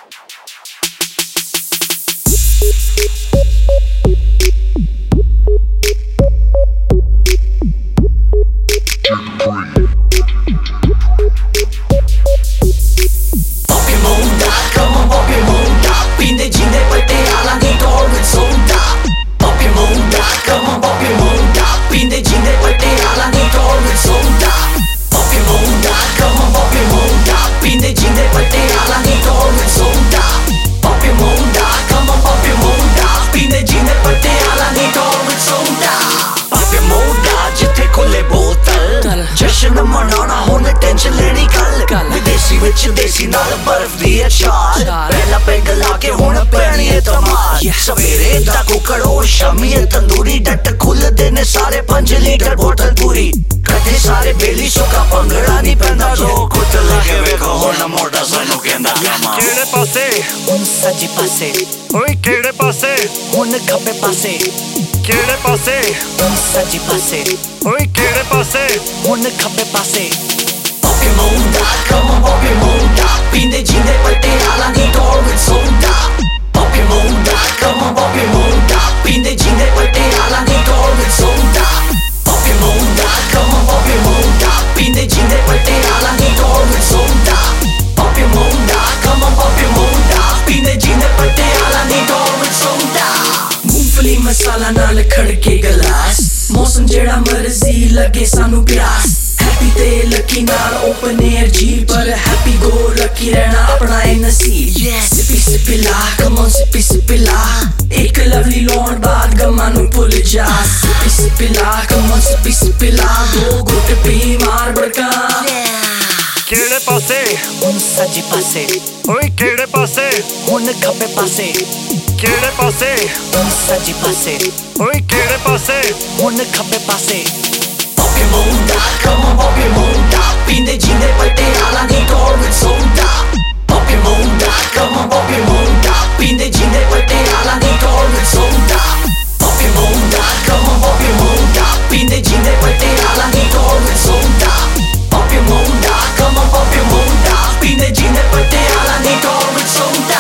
जश्न मनाना हुण टेंशन लेनी कल विदेशी विच देसी नाल बर्फ दी छाल पहला पेग लाके हुण पैनी है धमाल सवेरे दा कुकड़ो शामी तंदूरी डट खुलदे ने सारे 5 लीटर बोतल पूरी कदे सारे बेली सुका भंगड़ा नहीं पैंदा जो खुद लाके वेखो हुण मोटा सानू कहंदा केड़े पासे हुण सज्जे पासे ओए केड़े पासे हुण खब्बे पासे केड़े पासे हुण सज्जे पासे ओए केड़े पासे हुण खब्बे पासे Poppy Monda, come on Poppy Monda Pinde jinde patiala ni door with sonda Poppy Monda, come on Poppy Monda Pinde jinde patiala ni door with sonda Poppy Monda, come on Poppy Monda Pinde jinde patiala ni door with sonda Poppy Monda, come on Poppy Monda Pinde jinde patiala ni door with sonda मूंगफली मसाला नाल खड़के गलास मौसम जेड़ा मर्जी लगे सानू प्यास happy ते lucky नाल ओपन एयर जी पर हैप्पी गो लकी रहना अपना ए नसीब सिपी सिपी ला कम ऑन सिपी सिपी ला एक लवली लॉन्ड बाद गम्मा नू भुल जा सिपी सिपी ला कम ऑन सिपी ला दो घुट पी मार बड़का केड़े पासे हुण सज्जे पासे ओए केड़े पासे हुण खब्बे पासे केड़े पासे हुण सज्जे पासे ओए केड़े पासे हुण खब्बे पासे Poppy Monda, come on Poppy Monda Pinde jinde patiala ni door with sonda Poppy Monda, come on Poppy Monda Pinde jinde patiala ni door with sonda Poppy Monda, come on Poppy Monda Pinde jinde patiala ni door with sonda Poppy Monda, come on Poppy Monda Pinde jinde patiala ni door with sonda